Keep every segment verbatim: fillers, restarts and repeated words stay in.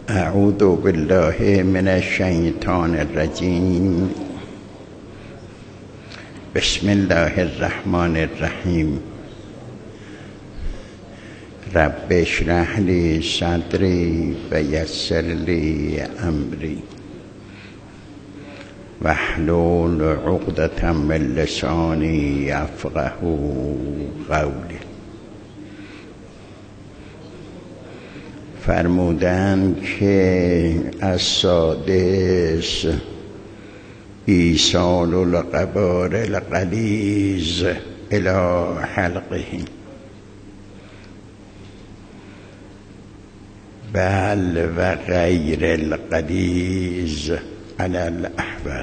اعوذ بالله من الشیطان الرجیم. بسم الله الرحمن الرحیم. رب اشرح لی صدری و یسر لی امری واحلل عقدة من لسانی یفقهوا قولی. فرمودند که السادس ایصال القبار الغلیظ الی حلقه، بل و غیر الغلیظ علی الاحوط.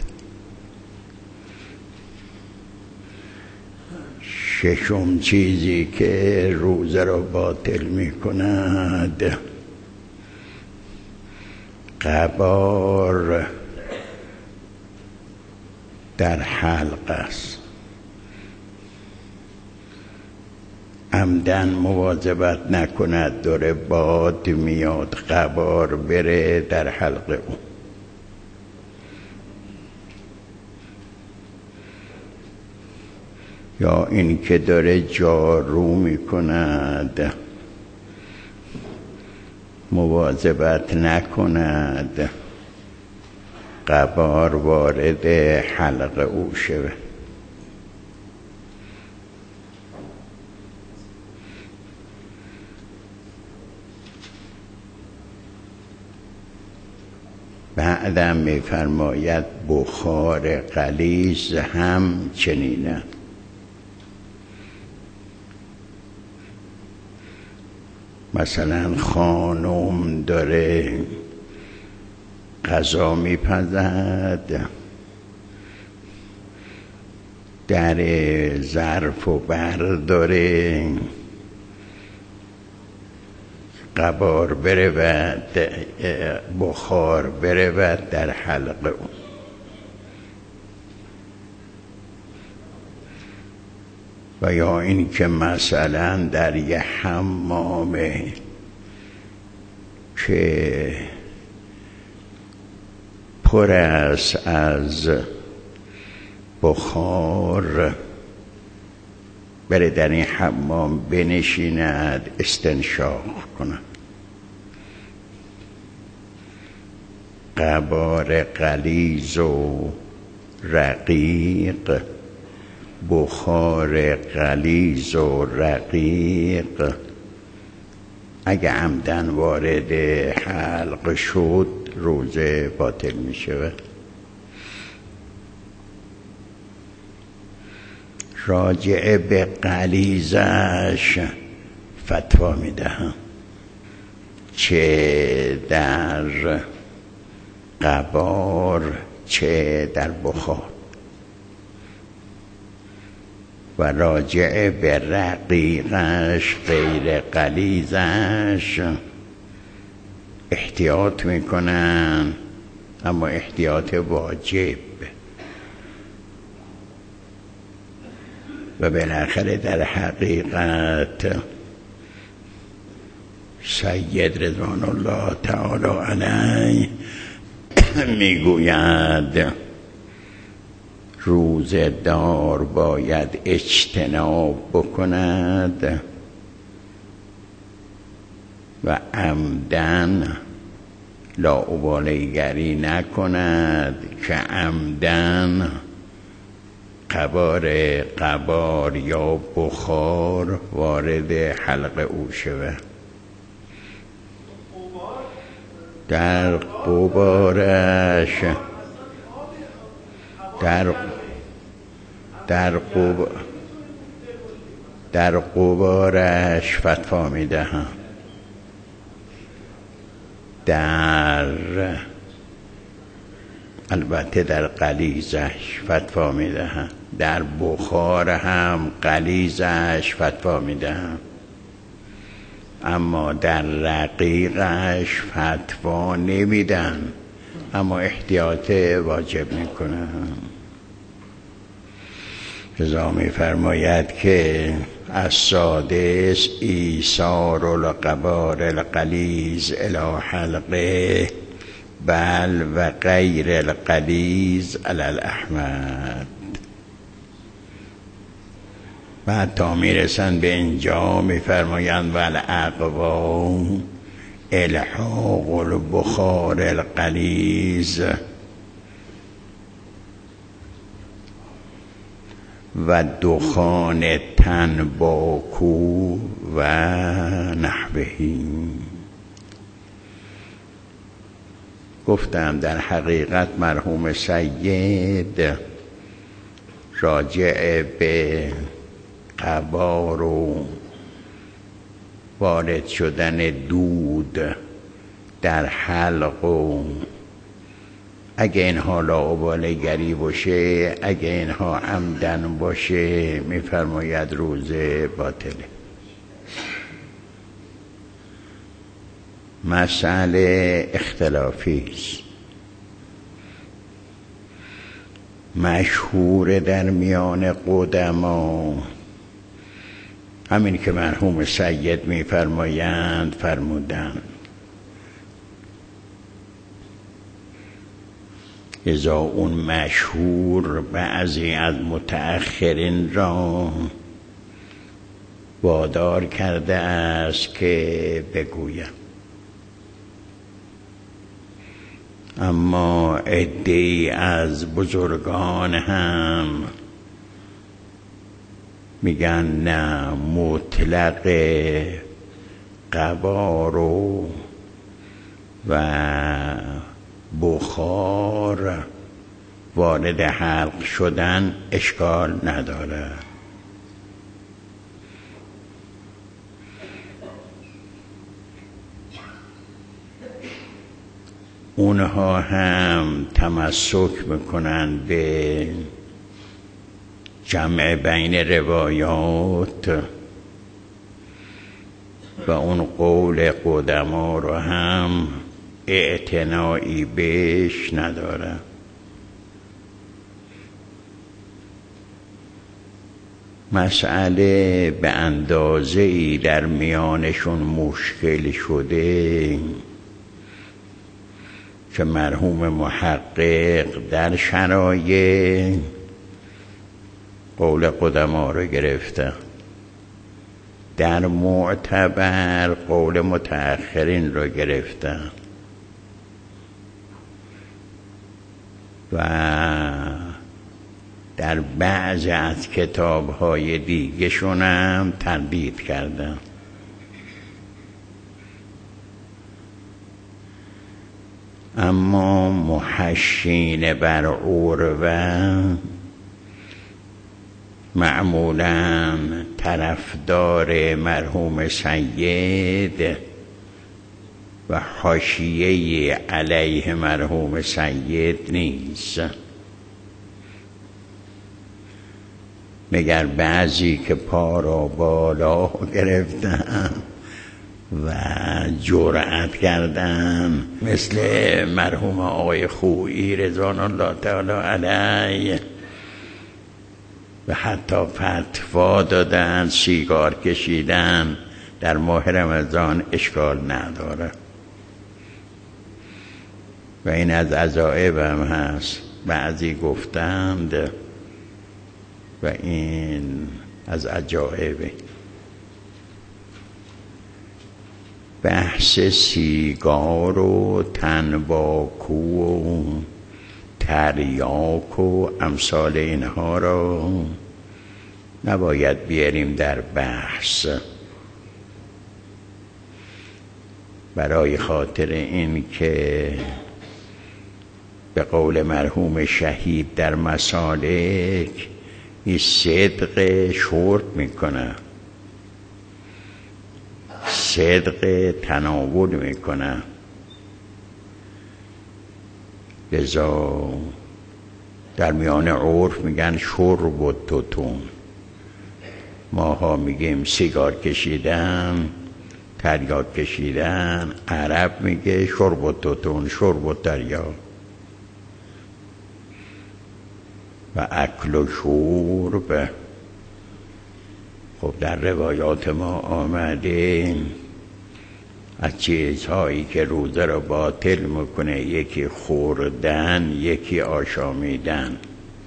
ششم چیزی که روزه را باطل می کند قبار در حلق است. عمدن مواظبت نکند دور باد میاد قبار بره در حلق او. یا این که داره جارو میکند مواظبت نکند قبار وارد حلق او شود. بعدم میفرماید بخار غلیظ هم چنینه. مثلا خانم داره غذا میپزد، در ظرف و برداره قبار بره و بخار بره و در حلقه اون. و یا این که مثلا در یه حمامه که پر است از بخار بره در این حمام بنشیند استنشاق کند. قبار غلیظ و رقیق، بخار غلیظ و رقیق اگه عمدن وارد حلق شد روزه باطل می شود. راجع به غلیظش فتوا می دهم، چه در قبار چه در بخار. و راجع به رقیقش غیر غلیظش احتیاط میکنن، اما احتیاط واجب. و بالاخره در حقیقت سید رضوان الله تعالی علیه میگوید روزه دار باید اجتناب بکند و عمدن لاابالیگری نکند که عمدن قبار قبار یا بخار وارد حلق او شود. در قبارش در در قب در قبارش فتوا میدهم، در البته در غلیظش فتوا میدهم، در بخار هم غلیظش فتوا میدهم، اما در رقیقش فتوا نمیدم، اما احتیاط واجب میکنم. رضا می فرماید که السادس ایثار القبار الغلیظ الی حلقه بل و غیر الغلیظ علی الاحمد. بعد تا میرسن به اینجا میفرمایند والاقوا الحاق البخار الغلیظ و دخان تنباکو و نحوهی. گفتم در حقیقت مرحوم سید راجع به قبار و وارد شدن دود در حلق و اگه اینها لاابالی گری باشه، اگه اینها عمدن باشه، میفرماید روزه باطله. مسئله اختلافی است، مشهور در میان قدما، همین که مرحوم سید میفرمایند فرمودند ازا اون مشهور بعضی از متأخرین را وادار کرده است که بگویم، اما عده‌ای از بزرگان هم میگن نه، مطلق قبار و بخار وارد حلق شدن اشکال نداره. اونها هم تمسک میکنن به جمع بین روایات و اون قول قدما رو هم اعتنایی بهش نداره. مسئله به اندازه‌ای در میانشون مشکل شده که مرحوم محقق در شرایع قول قدما رو گرفته، در معتبر قول متأخرین رو گرفته و در بعض از کتاب‌های دیگه شون هم تردید کردن. اما محشین بر عروه معمولاً طرفدار مرحوم سید و حاشیه علیه مرحوم سید نیست، مگر بعضی که پا را بالا گرفتن و جرأت کردن، مثل مرحوم آقای خویی رضوان الله تعالی علیه، و حتی فتوا دادن سیگار کشیدن در ماه رمضان اشکال نداره و این از عجایب هم هست. بعضی گفتند و این از عجایبه. بحث سیگار و تنباکو و تریاک و امثال اینها را نباید بیاریم در بحث، برای خاطر این که به قول مرحوم شهید در مسالک این صدق شرب میکنه، صدق تناول میکنه. لذا در میان عرف میگن شرب و توتون، ماها میگیم سیگار کشیدن، تریاک کشیدن، عرب میگه شرب و توتون، شرب و تریاک. و اکل و شرب. خب در روایات ما آمده از چیزهایی که روزه را باطل میکنه یکی خوردن، یکی آشامیدن.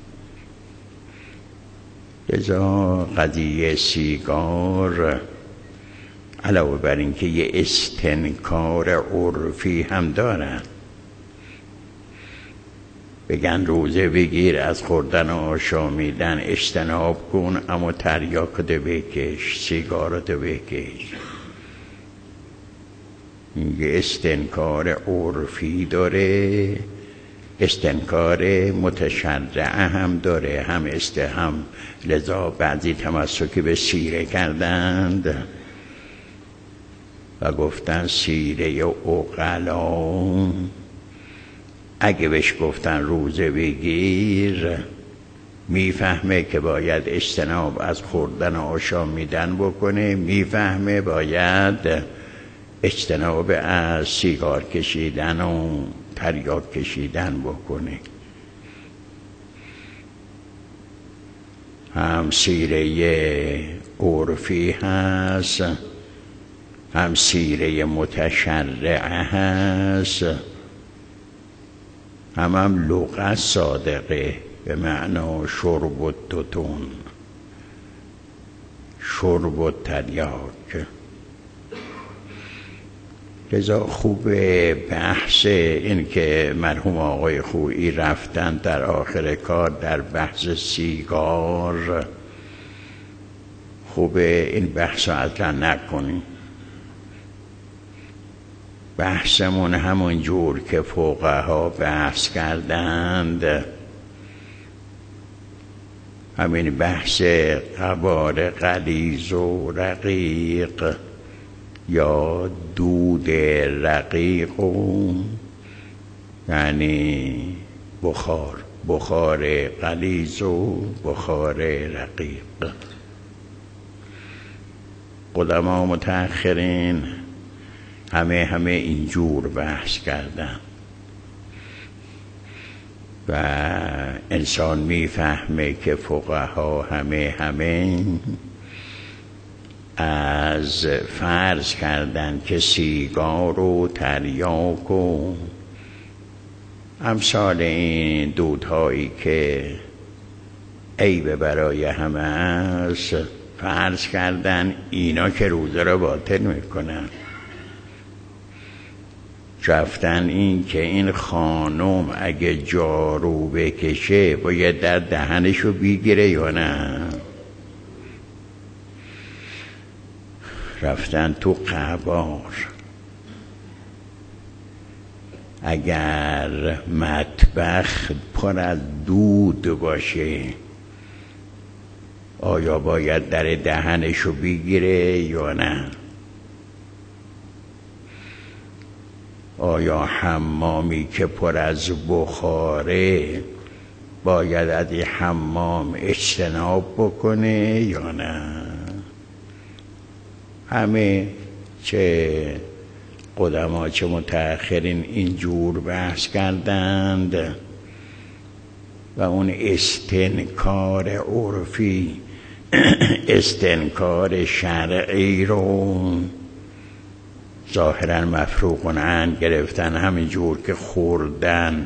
لذا قضیه سیگار علاوه بر این که یه استنکار عرفی هم دارن، بگن روزه بگیر از خوردن و آشامیدن اجتناب کن، اما تریاک رو بکش، سیگارت رو بکش. یه استنکار عرفی داره، استنکار متشرعه هم داره، هم استهم. لذا بعضی تمسکی به سیره کردند و گفتن سیره عقلا اگه بهش گفتن روزه بگیر میفهمه که باید اجتناب از خوردن و آشامیدن بکنه، میفهمه باید اجتناب از سیگار کشیدن و تریاک کشیدن بکنه. هم سیره عرفی هست، هم سیره متشرعه هست، هم هم لغت صادقه به معنی شرب و توتون، شرب و تریاک. لذا خوب بحث این که مرحوم آقای خویی رفتن در آخر کار در بحث سیگار، خوب این بحث رو اصلا نکنیم. بحثمون همون جور که فقها بحث کردند، همین بحث قبار غلیظ و رقیق یا دود رقیق و یعنی بخار، بخار غلیظ و بخار رقیق. قدما متأخرین همه همه اینجور بحث کردن و انسان میفهمه که فقها همه همه از فرض کردن که سیگار و تریاک و امثال این دودهایی که عیب برای همه است، فرض کردن اینا که روزه را باطل میکنن. رفتن این که این خانم اگه جارو بکشه باید در دهنشو بگیره یا نه. رفتن تو قبار، اگر مطبخ پر از دود باشه آیا باید در دهنشو بگیره یا نه؟ آیا حمامی که پر از بخاره باید از این حمام اجتناب بکنه یا نه؟ همه چه قدما چه متأخرین اینجور بحث کردند و اون استنکار عرفی استنکار شرعی رو ظاهرا مفروغ عن گرفتن، همینجور که خوردن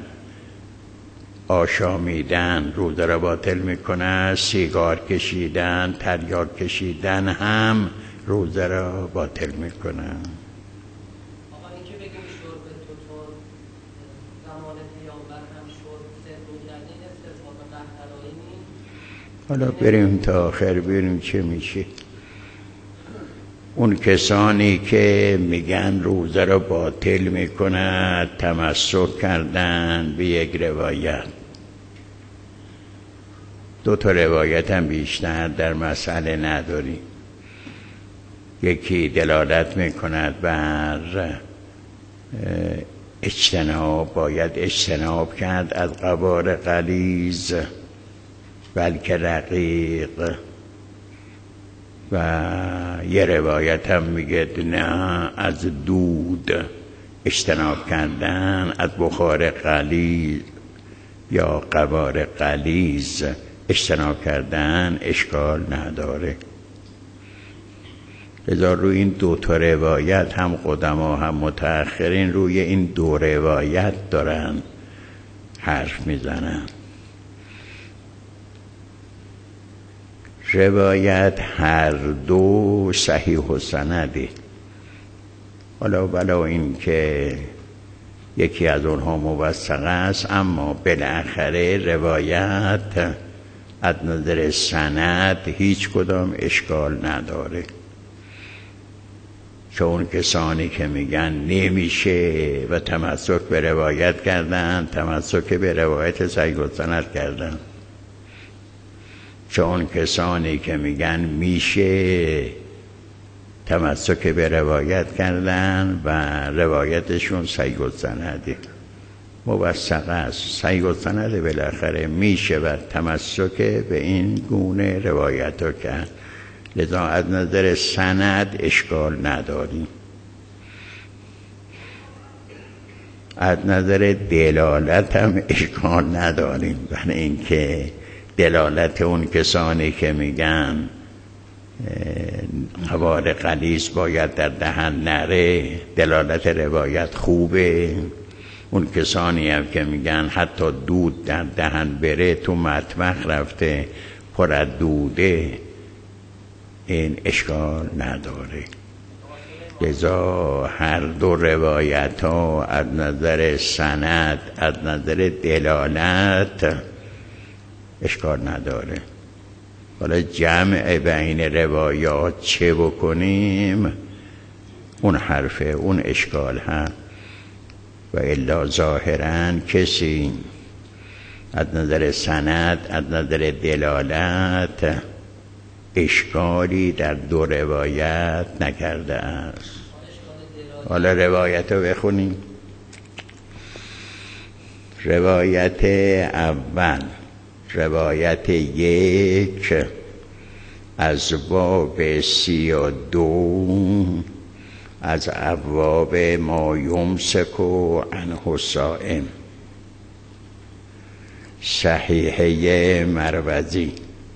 آشامیدن روزه را باطل میکنه، سیگار کشیدن تریاک کشیدن هم روزه را باطل میکنه. آقا این که بگیم شرب توتون زمان پیامبر هم شرب سرد بودن این استثبات قهقرایی نیست؟ حالا بریم تا آخر ببینیم چه میشه. اون کسانی که میگن روزه را باطل میکنه تمسک کردن به یک روایت. دو تا روایت هم بیشتر در مسئله نداریم. یکی دلالت میکند بر اجتناب، باید اجتناب کرد از قبار غلیظ بلکه رقیق، و یه روایت هم میگه نه از دود اجتناب کردن، از بخار غلیظ یا قوار غلیظ اجتناب کردن اشکال نداره. لذا روی این دو تا روایت هم قدما هم متأخرین روی این دو روایت دارن حرف میزنن. روایت هر دو صحیح و سنده، حالا بلا این که یکی از اونها موثق است، اما بالاخره روایت از نظر سند هیچ کدام اشکال نداره، چون کسانی که میگن نمیشه و تمسک به روایت کردن، تمسک به روایت صحیح السند کردن. چون کسانی که میگن میشه تمسک به روایت کردن و روایتشون صحیح السنده، موثق است، صحیح السنده، بالاخره میشه و تمسک به این گونه روایت ها کرد. لذا از نظر سند اشکال نداریم. از نظر دلالت هم اشکال نداریم، برای اینکه دلالت اون کسانی که میگن قوار غلیظ باید در دهن نره، دلالت روایت خوبه. اون کسانی هم که میگن حتی دود در دهن بره، تو مطبخ رفته پر از دوده، این اشکال نداره. لذا هر دو روایت ها از نظر سند، از نظر دلالت اشکال نداره. حالا جمع بین روایات چه بکنیم، اون حرفه، اون اشکال ها. و الا ظاهرا کسی از نظر سند، از نظر دلالت اشکالی در دو روایت نکرده است. حالا روایت رو بخونیم. روایت اول، روایت یک از باب سی و دو از ابواب ما یمسک عنه الصائم، صحیحه مروزی.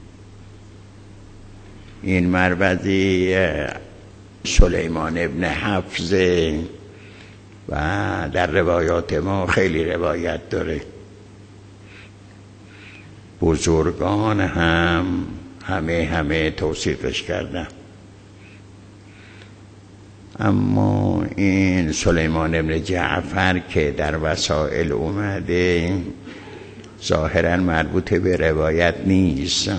این مروزی سلیمان ابن حفظ و در روایات ما خیلی روایت داره. بزرگان هم همه همه توصیفش کردن، اما این سلیمان ابن جعفر که در وسائل اومده ظاهرا مربوط به روایت نیست،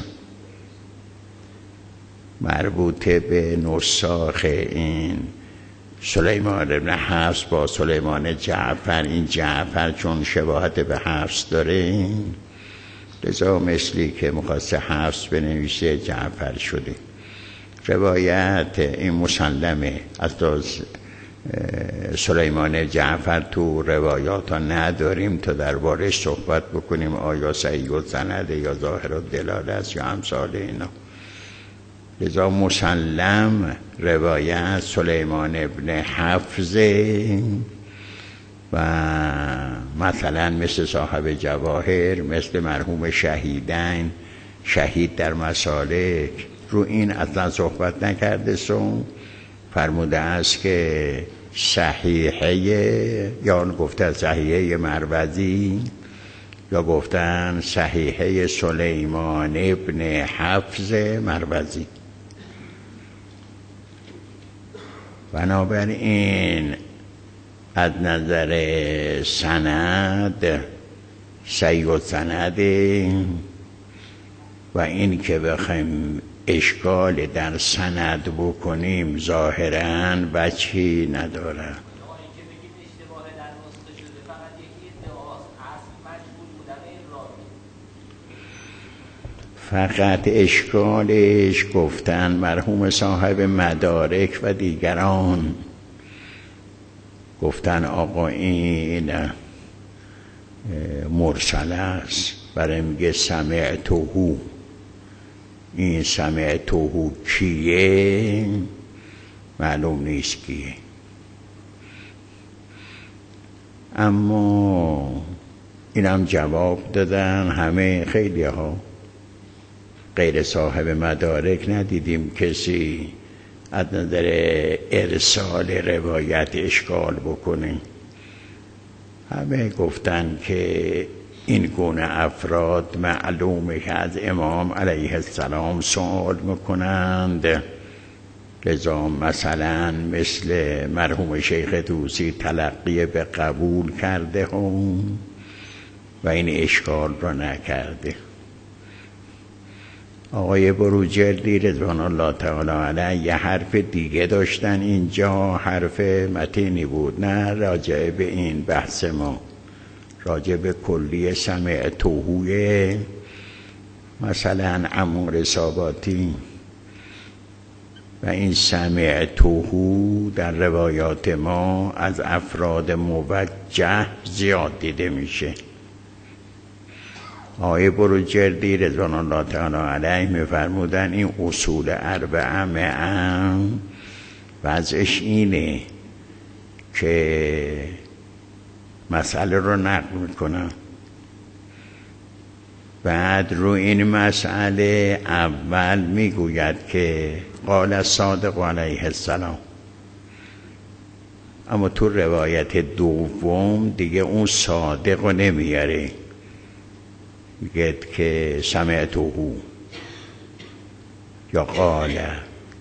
مربوط به نساخ این سلیمان ابن حفص با سلیمان جعفر. این جعفر چون شباهت به حفص داره، لذا مثلی که مخواست حفص بنویسه جعفر شده. روایت این مسلمه، از سلیمان جعفر تو روایات ها نداریم تا دربارش صحبت بکنیم آیا صحیح السند یا ظاهر الدلاله است یا امثال اینا. لذا مسلم روایت سلیمان ابن حفظ و مثلا مثل صاحب جواهر، مثل مرحوم شهیدین، شهید در مسالک، رو این اصلا صحبت نکرده سو فرموده است که صحیحه، یا گفته صحیحه مروزی، یا گفتن صحیحه سلیمان ابن حفظ مروزی. بنابراین از نظر سند صحیح السند و این که بخوایم اشکال در سند بکنیم ظاهراً وجهی نداره. فقط اشکالش گفتن مرحوم صاحب مدارک و دیگران گفتن آقا این مرسل است، برای میگه سمعتهو. این سمعتهو کیه معلوم نیست کیه، اما اینم جواب دادن همه. خیلی ها غیر صاحب مدارک ندیدیم کسی از نظر ارسال روایت اشکال بکنه. همه گفتن که این گونه افراد معلومه که از امام علیه السلام سوال میکنند، لذا مثلا مثل مرحوم شیخ طوسی تلقی به قبول کرده هم و این اشکال را نکرده. آقای بروجردی رضوان الله تعالی علیه یه حرف دیگه داشتن اینجا، حرف متینی بود، نه راجع به این بحث ما، راجع به کلی سمع توهوی مثلا عمور ساباتی و این سمع توهو در روایات ما از افراد موجه زیاد دیده میشه. آقای بروجردی رضوان الله تعالی علیه میفرمودن این اصول اربعه معاً وضعش اینه که مسئله رو نقل میکنن، بعد رو این مسئله اول میگوید که قال الصادق علیه السلام، اما تو روایت دوم دیگه اون صادق رو نمیاره، میگه که سمعتهو یا قاله.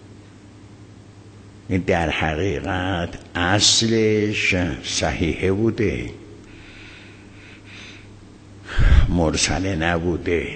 این در حقیقت اصلش صحیحه بوده، مرسله نبوده.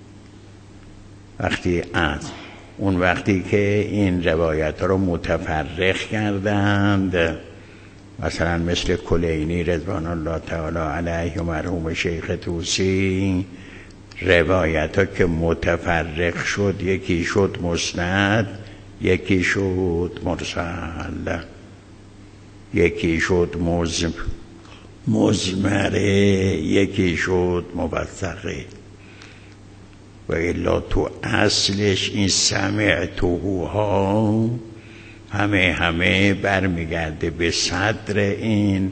وقتی از اون وقتی که این روایت ها رو متفرق کردند، مثلا مثل کلینی رضوان الله تعالی علیه و مرحوم شیخ طوسی، روایت ها که متفرق شد، یکی شد مسند، یکی شد مرسل، یکی شد مزم مزمره، یکی شد موثقه. و الا تو اصلش این سمع توها همه همه برمیگرده به صدر این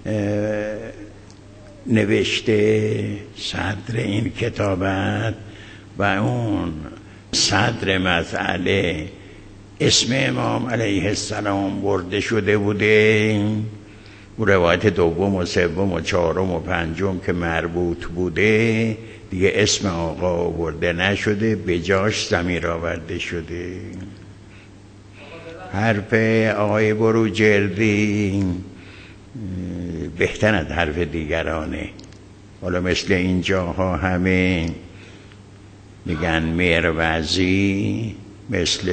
نوشته، صدر این کتابت و اون صدر مسئله اسم امام علیه السلام برده شده بوده. و روایت دوم و سوم و چهارم و پنجم که مربوط بوده دیگه اسم آقا برده نشده، به جاش ضمیر آورده شده. حرف آقای بروجردی بهتر از حرف دیگرانه. حالا مثل اینجاها همه میگن مروزی، مثل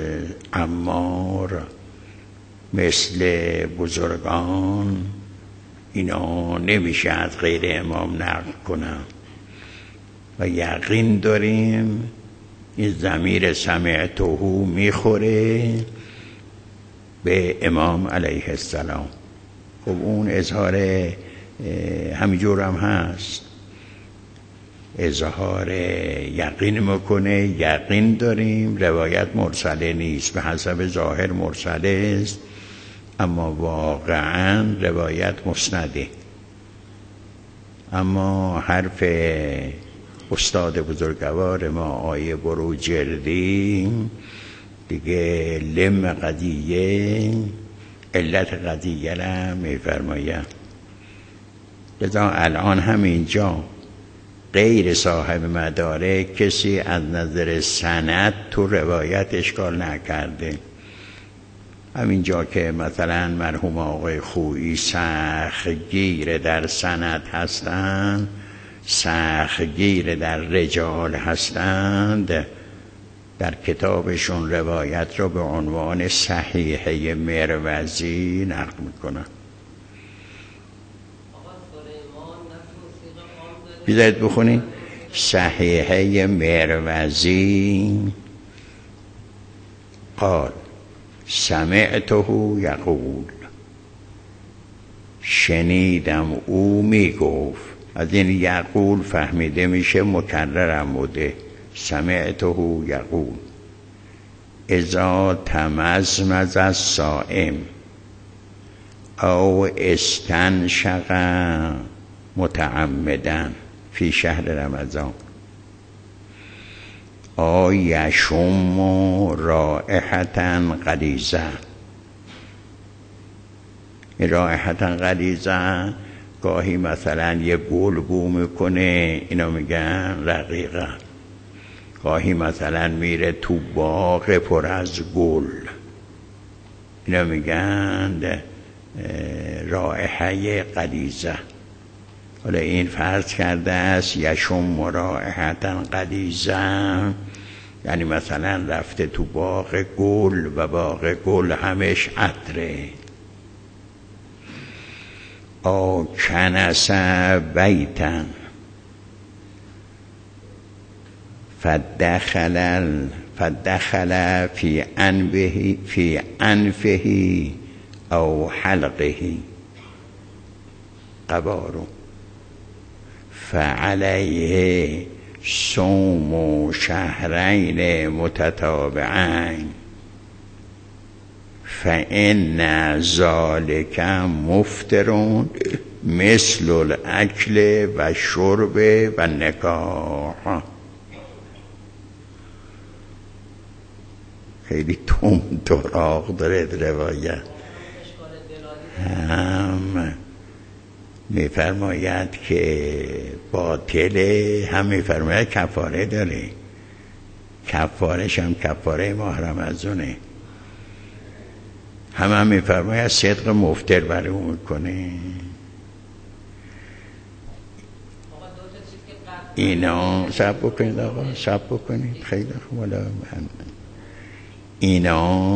عمار، مثل بزرگان، اینا نمیشه از غیر امام نقل کنم و یقین داریم این ضمیر سمعتهو میخوره به امام علیه السلام. خب اون اظهار همینجور هم هست، اظهار یقین میکنه، یقین داریم روایت مرسله نیست، به حسب ظاهر مرسله است اما واقعا روایت مسنده. اما حرف استاد بزرگوار ما آقای بروجردی دیگه لم قضیه، علت قضیه را میفرماید. لذا الان همینجا غیر صاحب مدارک کسی از نظر سند تو روایت اشکال نکرده. همینجا که مثلا مرحوم آقای خویی سختگیر در سند هستند، سختگیر در رجال هستند، در کتابشون روایت رو به عنوان صحیحه مروزی نقل میکنن. بیدایت بخونین صحیحه مروزی قال سمعته یقول، شنیدم او میگفت. از این یقول فهمیده میشه مکررم بوده. سمعته یقول اذا تمزمز الصائم او استنشق متعمدن فی شهر رمضان آیشم رائحة غلیظة. این رائحة غلیظة گاهی مثلا یه گل بو میکنه، اینا میگن رقیقه. گاهی مثلا میره تو باغ پر از گل، اینا میگن رائحه غلیظه. حالا این فرض کرده است یشم رائحة غلیظة، یعنی مثلا رفته تو باغ گل و باغ گل همش عطره. آ کنس بیتن فدخل فدخل فی انفه فی انفه او حلقه قبار فعلیه صوم شهرین متتابعین فإن ذلك مفطر مثل الاکل و شرب و نکاح. خیلی تند تراق داره روایت. هم میفرماید که باطله، هم میفرماید کفاره داره. کفارش هم کفاره ماه رمضانه. هم هم میفرماید صدق مفطر برای اون میکنه. اینا صبر بکنید آقا، صبر بکنید. خیلی خوب. اینا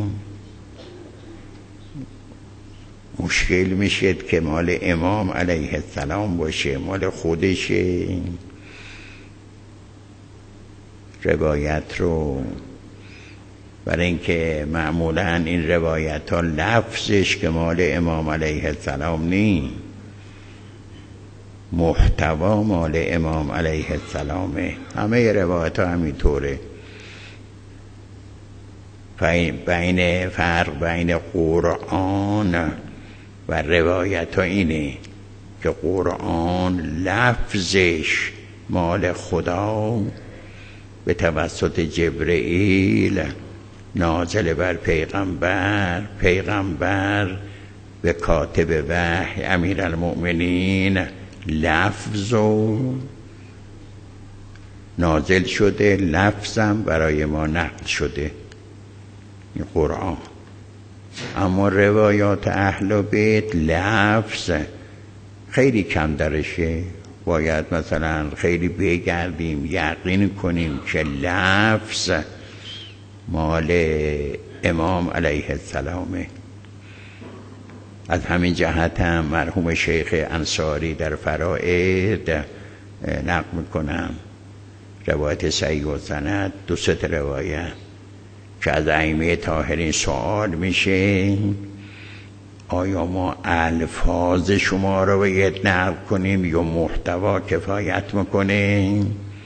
مشکل میشه که مال امام علیه السلام باشه، مال خودشه. روایت رو برای اینکه معمولا این روایت ها لفظش که مال امام علیه السلام نی، محتوا مال امام علیه السلامه. همه روایت ها همینطوره. بین فرق بین قرآن و روایت ها اینه که قرآن لفظش مال خدا به توسط جبرئیل نازل بر پیغمبر، پیغمبر به کاتب وحی امیرالمؤمنین لفظ و نازل شده، لفظم برای ما نقل شده این قرآن. اما روایات اهل بیت لفظ خیلی کم درشه. باید مثلا خیلی بگردیم یقین کنیم که لفظ مال امام علیه السلامه. از همین جهت هم مرحوم شیخ انصاری در فرائد نقل میکنم روایت صحیح و سند، دو ست روایت که از ائمه طاهرین سوال میشه آیا ما الفاظ شما رو باید نقل کنیم یا محتوا کفایت میکنه؟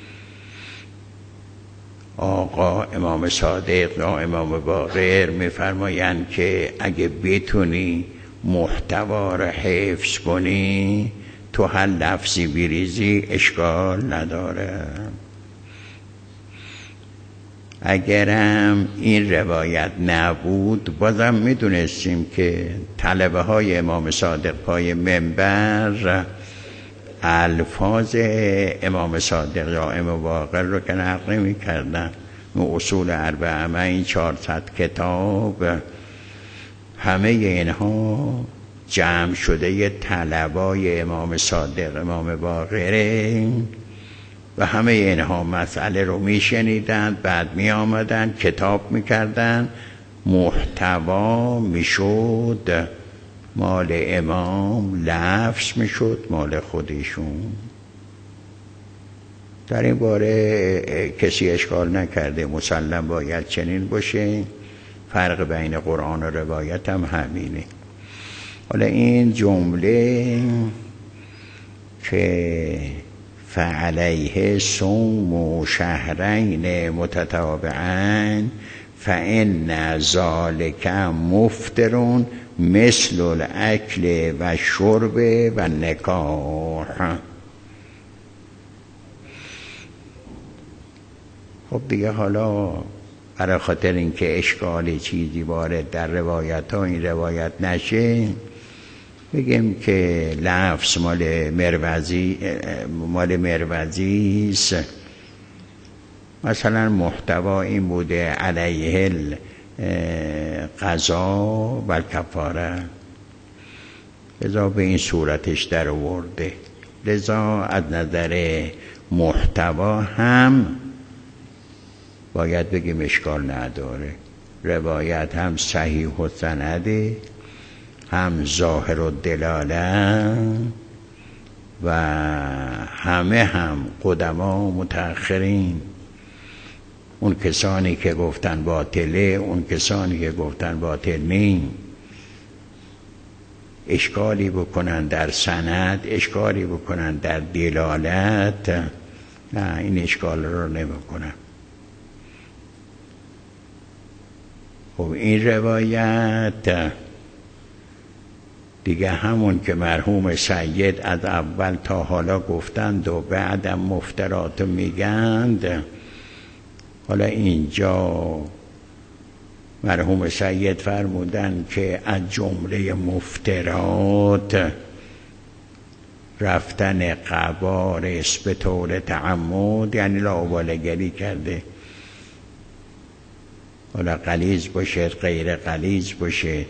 آقا امام صادق یا امام باقر میفرمایند که اگه بتونی محتوا رو حفظ کنی تو هر لفظی بریزی اشکال نداره. اگرم این روایت نبود بازم میدونستیم که طلبه های امام صادق پای منبر الفاظ امام صادق یا امام باقر رو که نقل نمی کردن. اصول اربعه این چهارصد کتاب همه اینها جمع شده ی طلبای امام صادق امام باقره و همه اینها مسئله رو میشنیدن، بعد می آمدن کتاب میکردن، محتوا میشد مال امام، لفظ میشد مال خودشون. در این باره کسی اشکال نکرده، مسلم باید چنین باشه. فرق بین قرآن و روایت هم همینه. حالا این جمله که فعلیه صوم شهرین متتابعین فإن ذلک مفترون مثل الاکل و شرب و نکاح. خب دیگه حالا برای خاطر اینکه اشکال چیزی وارد در روایت ها این روایت نشه، بگیم که لفظ مال مروزی مال مروزی است. مثلا محتوا این بوده علیه القضا و الکفاره، لذا به این صورتش در آورده. لذا از نظر محتوا هم باید بگیم اشکال نداره، روایت هم صحیح و سنده، هم ظاهر و دلاله، و همه هم قدما متأخرین، اون کسانی که گفتن باطله، اون کسانی که گفتن باطل نی، اشکالی بکنن در سند، اشکالی بکنن در دلالت، نه این اشکال رو نمیکنن. خب این روایت دیگه همون که مرحوم سید از اول تا حالا گفتند و بعدم مفترات میگند، حالا اینجا مرحوم سید فرمودن که از جمله مفترات رفتن قبارس به طور تعمد، یعنی لاابالیگری کرده، حالا غلیظ باشه غیر غلیظ باشه،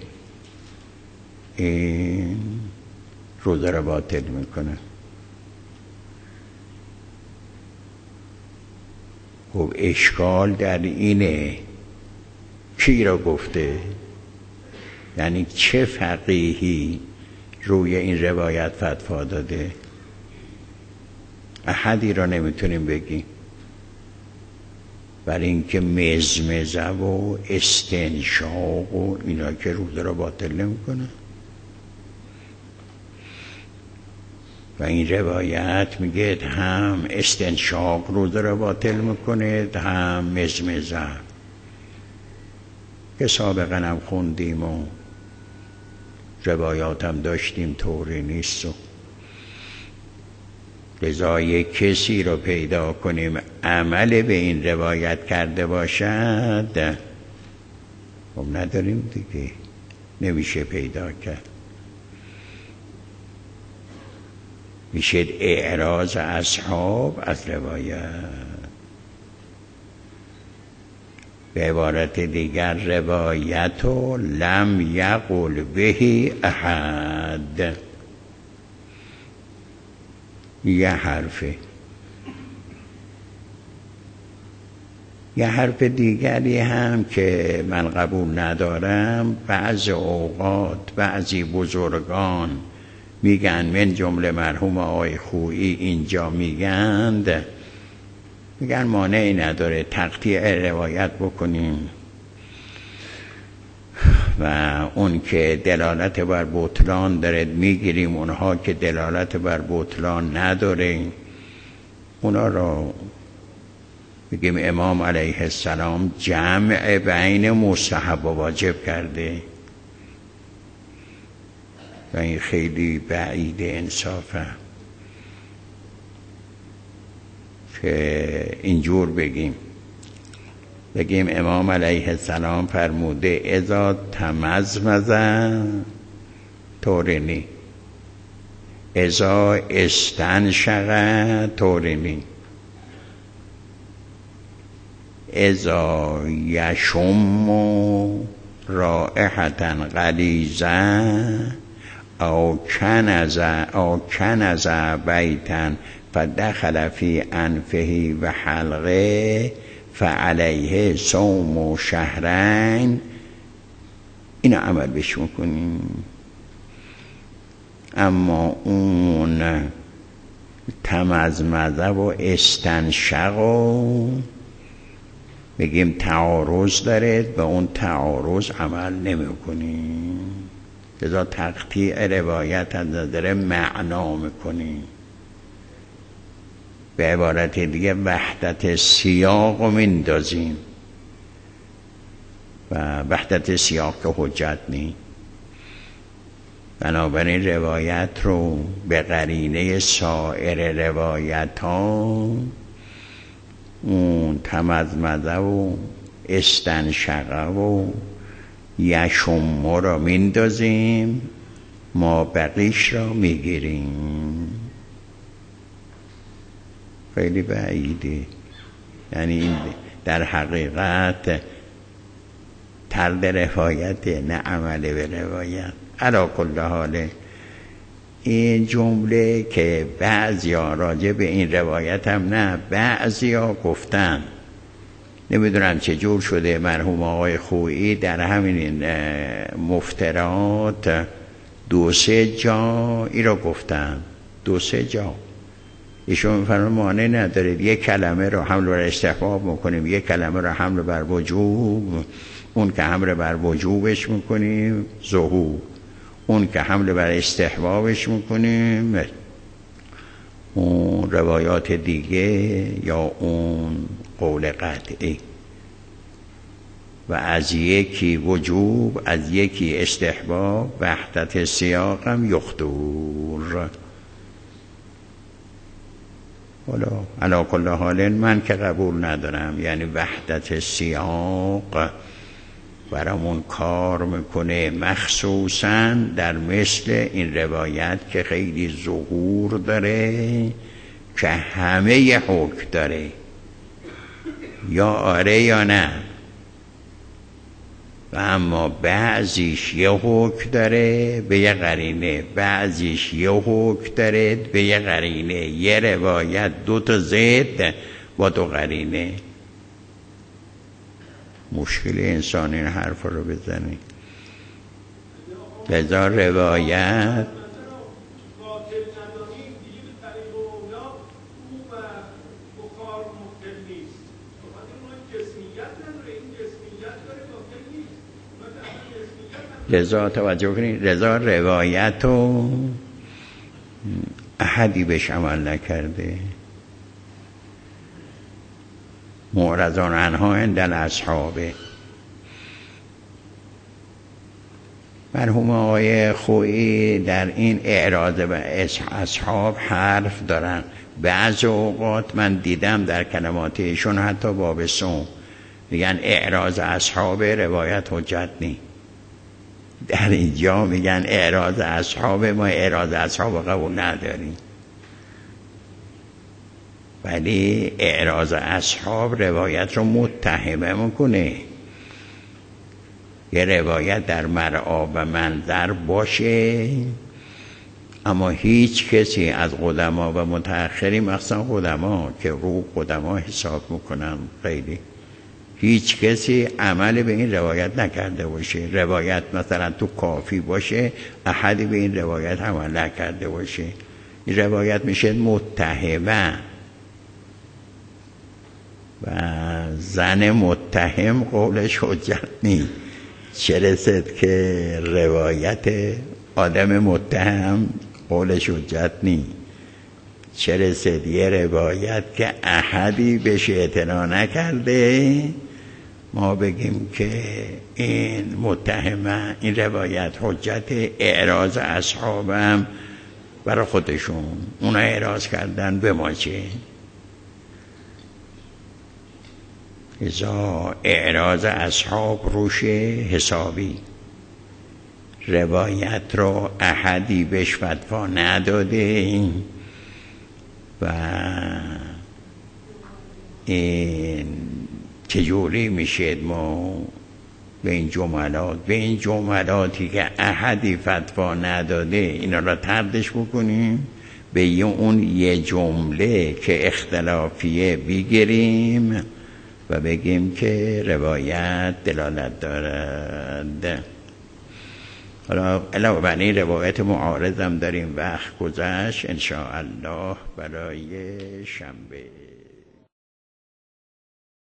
این روزه رو باطل میکنه. خب اشکال در اینه کی را گفته، یعنی چه فقیهی روی این روایت فتوا داده؟ احدی را نمیتونیم بگیم، برای اینکه مزمزه و استنشاق و اینا که روزه را باطل نمیکنه. و این روایت میگه هم استنشاق روزه را باطل میکنه، هم مزمزه، که سابقا هم خوندیم و روایات هم داشتیم، طوری نیست. و لذا یک کسی رو پیدا کنیم عمل به این روایت کرده باشد، خب نداریم دیگه، نمیشه پیدا کرد. میشه اعراض اصحاب از روایت. به عبارت دیگر روایت لم یقل به احد، یه حرفه. یه حرف دیگری هم که من قبول ندارم، بعض اوقات بعضی بزرگان میگن، من جمله مرحوم آقای خویی اینجا میگند، میگن مانعی نداره تقطیع روایت بکنیم و اون که دلالت بر بطلان داره میگیریم، اونها که دلالت بر بطلان نداره اونا رو بگیم امام علیه السلام جمع بین مستحب و واجب کرده، و این خیلی بعید انصافه که اینجور بگیم. بگیم امام علیه السلام فرموده اذا تمزمزه طورنی، اذا استنشق طورنی، اذا یشم رائحة غلیظه او کنز او کنز بیتا فدخل فی انفه و حلقه فعلیه صوم شهرین، این عمل بهش میکنیم. اما اون تمزمزه و استنشق و بگیم تعارض داره، به اون تعارض عمل نمیکنیم، لذا تقطیع روایت از نظر معنا میکنیم. به عبارت دیگه وحدت سیاق رو میندازیم. و وحدت سیاق که حجت نی. بنابراین روایت رو به قرینه سایر روایت ها اون تمزمزه و استنشقه و یشمه را میندازیم، ما بقیش را میگیریم. خیلی بعیده. یعنی این در حقیقت طرد روایت، نه عمل به روایت. علی کل حال این جمله که بعضی ها راجع به این روایت هم نه بعضی ها گفتن، نمیدونم چه جور شده، مرحوم آقای خویی در همین مفترات دو سه جا ای را گفتن، دو سه جا ایشون میفرمایند مانع ندارید یک کلمه رو حمل بر استحباب میکنیم، یک کلمه رو حمل بر وجوب، اون که حمل بر وجوبش میکنیم ظهور، اون که حمل بر استحبابش میکنیم اون روایات دیگه یا اون قول قطعی. و از یکی وجوب از یکی استحباب وحدت سیاق هم یخدور. حالا علی کل حال من که قبول ندارم، یعنی وحدت سیاق برامون کار میکنه، مخصوصا در مثل این روایت که خیلی ظهور داره که همه ی حکم داره، یا آره یا نه، و اما بعضیش یه حکم داره به یه قرینه، بعضیش یه حکم داره به یه قرینه، یه روایت دو تا ضد با دو قرینه. مشکل انسان این حرف رو بزنی. لذا روایت لذا توجه کنید، لذا روایت رو احدی بهش عمل نکرده. معرضان عنها عند الاصحابه. مرحوم آقای خویی در این اعراض به اصحاب حرف دارن. بعض اوقات من دیدم در کلماتشون حتی باب سوم میگن اعراض اصحاب روایت حجت نی. در اینجا میگن اعراض اصحاب، ما اعراض اصحاب قبول نداریم، ولی اعراض اصحاب روایت رو متهمه میکنه. یه روایت در مرعا و منظر باشه اما هیچ کسی از قدما و متأخرین، مثلا قدما که رو قدما حساب میکنن، خیلی هیچ کسی عمل به این روایت نکرده باشه. روایت مثلا تو کافی باشه احدی به این روایت عمل نکرده باشه، این روایت میشه متهمه. و زن متهم قولش حجت نی، چه رسد که روایت آدم متهم قولش حجت نی، چه رسد یه روایت که احدی بهش اعتنا نکرده ما بگیم که این متهمه، این روایت حجت. اعراض اصحابم برای خودشون، اونا اعراض کردن به ما چه؟ ازا اعراض اصحاب روش حسابی، روایت رو احدی بهش فتوا نداده و این چجوری میشه ما به این جملات به این جملاتی که احدی فتوا نداده اینا را طردش بکنیم، به اون یه جمله که اختلافیه بگیریم و بگیم که روایت دلالت دارد. حالا علاوه بر این روایت معارض هم داریم، وقت گذشت، ان شاء الله برای شنبه.